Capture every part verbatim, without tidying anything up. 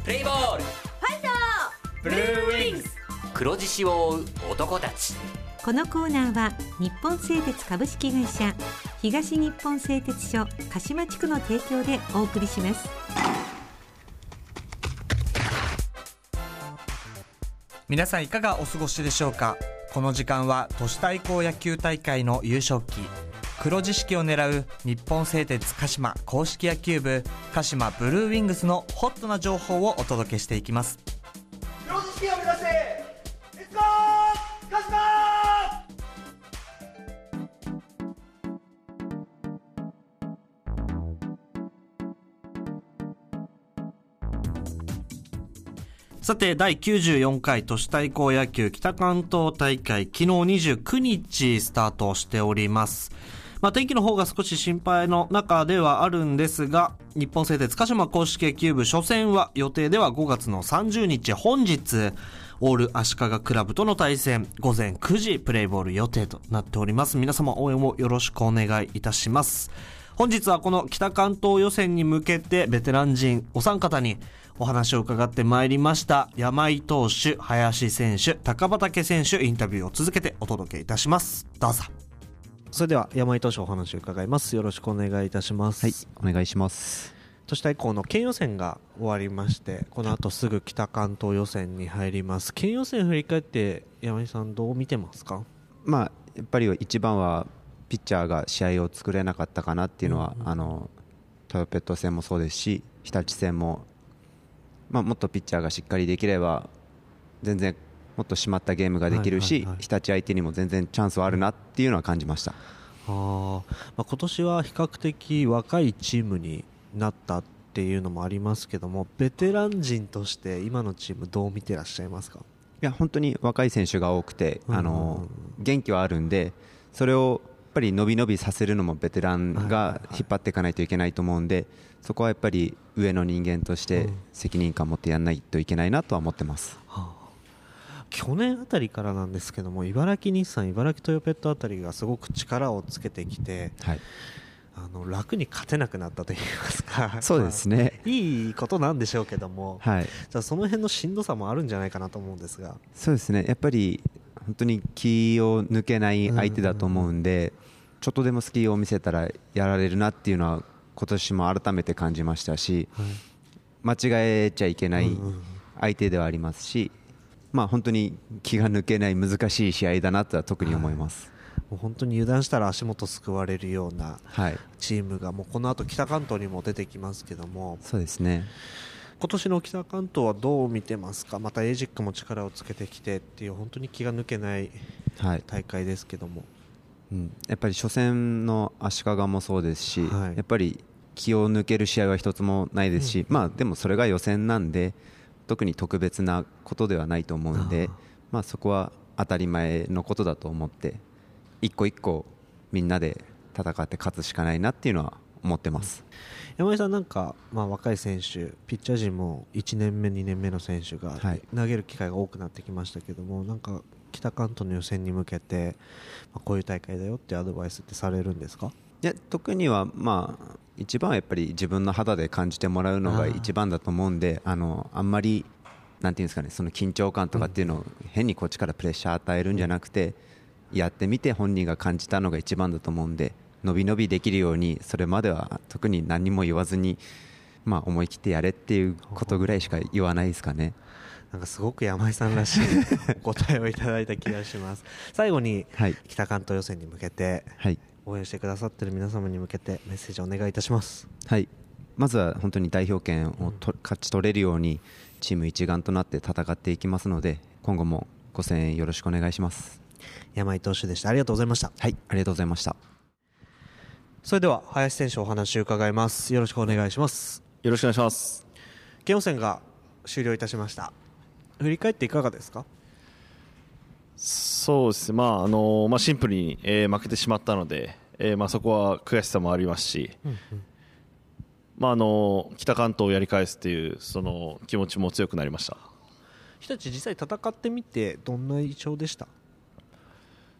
プレイボール、 ファイトブルーウィングス、黒獅子を追う男たち。 このコーナーは日本製鉄株式会社、東日本製鉄所鹿島地区の提供でお送りします。 皆さんいかがお過ごしでしょうか。この時間は都市対抗野球大会の優勝旗黒獅子を狙う日本製鉄鹿島公式野球部鹿島ブルーウィングスのホットな情報をお届けしていきます。 黒獅子を目指してレッツゴー鹿島。 さてだいきゅうじゅうよんかい都市対抗野球北関東大会、昨日にじゅうくにちスタートしております。まあ、天気の方が少し心配の中ではあるんですが、日本製鉄鹿島公式野球部初戦は予定ではごがつのさんじゅうにち本日オール足利クラブとの対戦、ごぜんくじプレイボール予定となっております。皆様応援をよろしくお願いいたします。本日はこの北関東予選に向けてベテラン陣お三方にお話を伺ってまいりました。山井投手、林選手、高畠選手、インタビューを続けてお届けいたします。どうぞ。 それでは山井投手お話を伺います。よろしくお願いいたします。 はい、お願いします。 都市対抗の県予選が終わりまして、この後すぐ北関東予選に入ります。県予選振り返って山井さんどう見てますか？ まあやっぱり一番はピッチャーが試合を作れなかったかなっていうのは、うんうん、あのトヨペット戦もそうですし日立戦も、まあ、もっとピッチャーがしっかりできれば全然もっと締まったゲームができるし、はいはいはい、日立相手にも全然チャンスはあるなっていうのは感じました。 あ、まあ、今年は比較的若いチームになったっていうのもありますけども、ベテラン陣として今のチームどう見てらっしゃいますか？ いや本当に若い選手が多くて、あの元気はあるんで、それをやっぱり伸び伸びさせるのもベテランが引っ張っていかないといけないと思うんで、そこはやっぱり上の人間として責任感を持ってやらないといけないなとは思ってます。 はあ、去年あたりからなんですけども、茨城日産、茨城トヨペットあたりがすごく力をつけてきて、はい、あの楽に勝てなくなったといいますかそうですね、 まあ、いいことなんでしょうけども、 はい、 じゃあその辺のしんどさもあるんじゃないかなと思うんですが。 そうですね、やっぱり本当に気を抜けない相手だと思うんで、うんうんうん、ちょっとでも隙を見せたらやられるなっていうのは今年も改めて感じましたし、はい、間違えちゃいけない相手ではありますし、まあ、本当に気が抜けない難しい試合だなとは特に思います。 はい、もう本当に油断したら足元すくわれるようなチームがもうこの後北関東にも出てきますけども。 そうですね、 今年の北関東はどう見てますか？またエイジックも力をつけてきてっていう本当に気が抜けない大会ですけども、 はい、うん、やっぱり初戦の足利もそうですし、はい、やっぱり気を抜ける試合は一つもないですし、うん、まあ、でもそれが予選なんで特に特別なことではないと思うんで、まあ、そこは当たり前のことだと思って一個一個みんなで戦って勝つしかないなっていうのは思ってます。 山井さん、なんか、まあ、若い選手ピッチャー陣もいちねんめにねんめの選手が投げる機会が多くなってきましたけども、はい、なんか北関東の予選に向けて、まあ、こういう大会だよってアドバイスってされるんですか？ いや特には、まあ、一番はやっぱり自分の肌で感じてもらうのが一番だと思うんで、 あ, あのあんまりなんていうんですかね、その緊張感とかっていうのを変にこっちからプレッシャー与えるんじゃなくて、やってみて本人が感じたのが一番だと思うんで、伸び伸びできるようにそれまでは特に何も言わずに、まあ、思い切ってやれっていうことぐらいしか言わないですかね。 なんかすごく山井さんらしいお答えをいただいた気がします。最後に、はい、北関東予選に向けて、はい、応援してくださっている皆様に向けてメッセージをお願いいたします。 はい、まずは本当に代表権をと、うん、勝ち取れるようにチーム一丸となって戦っていきますので、今後もご声援よろしくお願いします。 山井投手でした。ありがとうございました。 はい、ありがとうございました。 それでは林選手お話を伺います。よろしくお願いします。 よろしくお願いします。 県予選が終了いたしました。振り返っていかがですか？ そうですね、まああのまあ、シンプルに、えー、負けてしまったので、えーまあ、そこは悔しさもありますし、うんうん、まあ、あの北関東をやり返すというその気持ちも強くなりました。 日立実際戦ってみてどんな印象でした？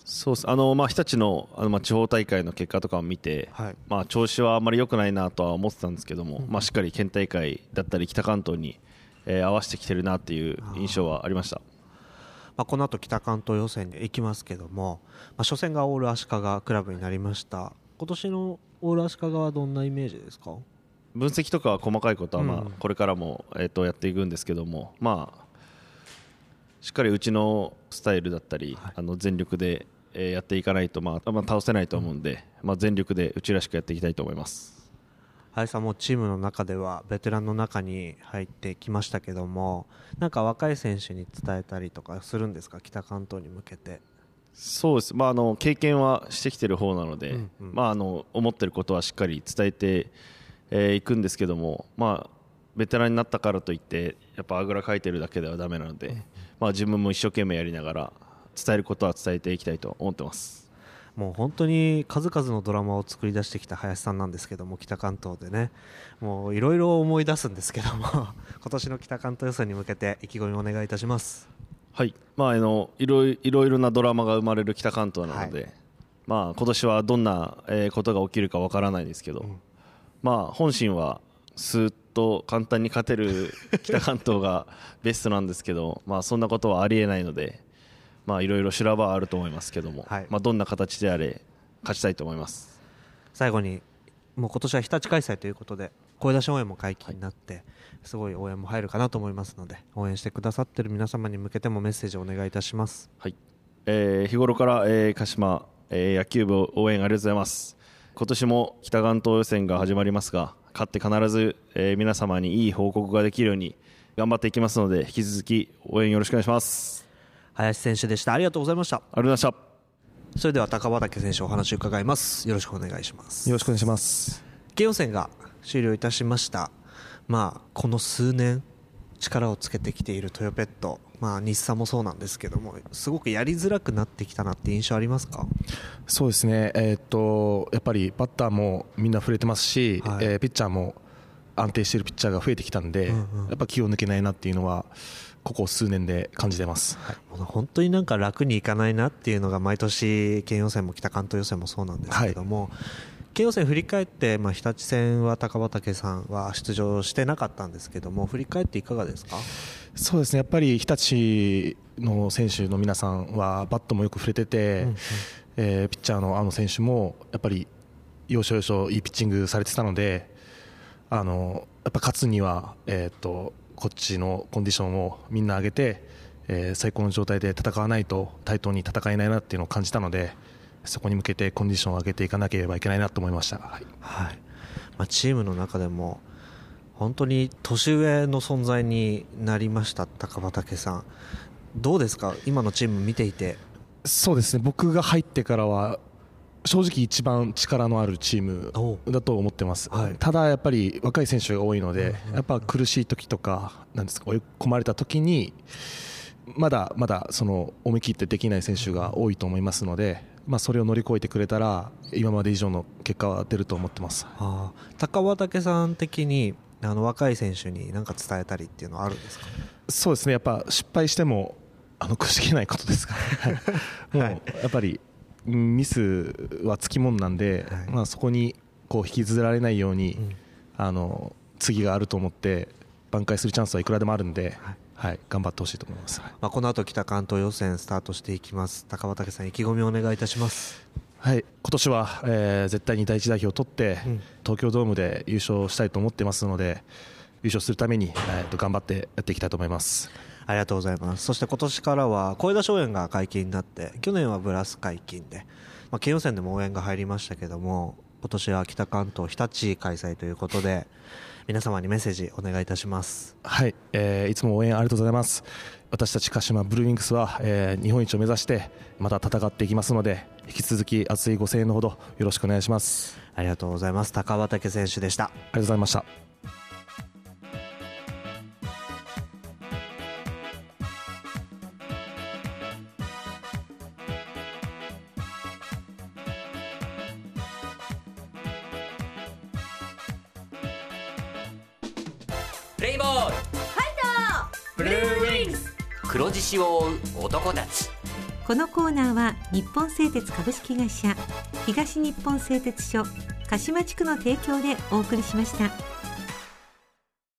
そうですあの、まあ、日立の、あのまあ地方大会の結果とかを見て、 はいまあ、調子はあんまり良くないなとは思ってたんですけども、まあ、しっかり県大会だったり北関東に、えー合わせてきてるなっていう印象はありました。 まあ、この後北関東予選に行きますけども、まあ、初戦がオール足利クラブになりました。今年のオール足利はどんなイメージですか？ 分析とかは細かいことはまあうんこれからもえーとやっていくんですけども、まあ、しっかりうちのスタイルだったり、あの全力でえーやっていかないと、まあまあ、倒せないと思うんで、まあ、全力でうちらしくやっていきたいと思います。 林さんもチームの中ではベテランの中に入ってきましたけども、なんか若い選手に伝えたりとかするんですか、北関東に向けて？ そうです、まあ、あの経験はしてきてる方なので、 うんうんまあ、あの思ってることはしっかり伝えてえーいくんですけども、まあ、ベテランになったからといってやっぱあぐらかいてるだけではダメなので、まあ、自分も一生懸命やりながら伝えることは伝えていきたいと思ってます。 もう本当に数々のドラマを作り出してきた林さんなんですけども、北関東でね、もういろいろ思い出すんですけども今年の北関東予選に向けて意気込みお願いいたします。 はい、まあ、あのいろいろいろなドラマが生まれる北関東なので、 はいまあ、今年はどんなえーことが起きるかわからないですけど、 んまあ、本心はスーッと簡単に勝てる北関東がベストなんですけど、まあ、そんなことはありえないので、まあ、いろいろ修羅場はあると思いますけども、 はいまあ、どんな形であれ勝ちたいと思います。 最後に、もう今年は日立開催ということで声出し応援も解禁になって、すごい応援も入るかなと思いますので、応援してくださっている皆様に向けてもメッセージをお願いいたします。 はい、えー日頃から、えー鹿島、えー野球部応援ありがとうございます。今年も北関東予選が始まりますが、勝って必ず、えー皆様にいい報告ができるように頑張っていきますので、引き続き応援よろしくお願いします。 林選手でした。ありがとうございました。 ありがとうございました。 それでは高畠選手お話を伺います。よろしくお願いします。 よろしくお願いします。 県予選が終了いたしました。まあ、この数年力をつけてきているトヨペット、まあ、日産もそうなんですけども、すごくやりづらくなってきたなって印象ありますか？ そうですね、えーっとやっぱりバッターもみんな触れてますし、 はいえーピッチャーも安定しているピッチャーが増えてきたんで、 うんうんやっぱ気を抜けないなっていうのはここ数年で感じてます。はいもう本当になんか楽にいかないなっていうのが毎年県予選も北関東予選もそうなんですけども、県予選振り返って、まあ、日立戦は高畠さんは出場してなかったんですけども、振り返っていかがですか？ そうですね、やっぱり日立の選手の皆さんはバットもよく触れてて、 うんうんえーピッチャーのあの選手もやっぱり要所要所いいピッチングされてたので、あのやっぱ勝つには、えー、とこっちのコンディションをみんな上げて、えー最高の状態で戦わないと対等に戦えないなっていうのを感じたので、そこに向けてコンディションを上げていかなければいけないなと思いました。はいはいまあ、チームの中でも本当に年上の存在になりました高畠さん、どうですか今のチーム見ていて？ そうですね、僕が入ってからは正直一番力のあるチームだと思ってます、 はいただやっぱり若い選手が多いので、やっぱ苦しい時とかなんですか追い込まれた時にまだまだその思い切ってできない選手が多いと思いますので、まあ、それを乗り越えてくれたら今まで以上の結果は出ると思ってます。 あ高畠さん的にあの若い選手に何か伝えたりっていうのはあるんですか？ そうですね、やっぱ失敗してもあのくじけないことですからもうやっぱりミスはつきもんなんで、 はいまあ、そこにこう引きずられないように、 うんあの次があると思って挽回するチャンスはいくらでもあるんで、 はいはい、頑張ってほしいと思います。はいまあ、この後北関東予選スタートしていきます。高畠さん意気込みをお願いいたします。 はい、今年は、えー絶対に第一代表を取って、 うん東京ドームで優勝したいと思ってますので、優勝するために、えーと頑張ってやっていきたいと思います。 ありがとうございます。そして今年からは声出し応援が解禁になって、去年はブラス解禁で、まあ、県予選でも応援が入りましたけども、今年は北関東日立開催ということで、皆様にメッセージお願いいたします。 はい、えーいつも応援ありがとうございます。私たち鹿島ブルーウィングスは、えー日本一を目指してまた戦っていきますので、引き続き熱いご声援のほどよろしくお願いします。 ありがとうございます。高畠選手でした。 ありがとうございました。 プレイボールファイトブルーウィングス黒獅子を追う男たちこのコーナーは日本製鉄株式会社東日本製鉄所鹿島地区の提供でお送りしました。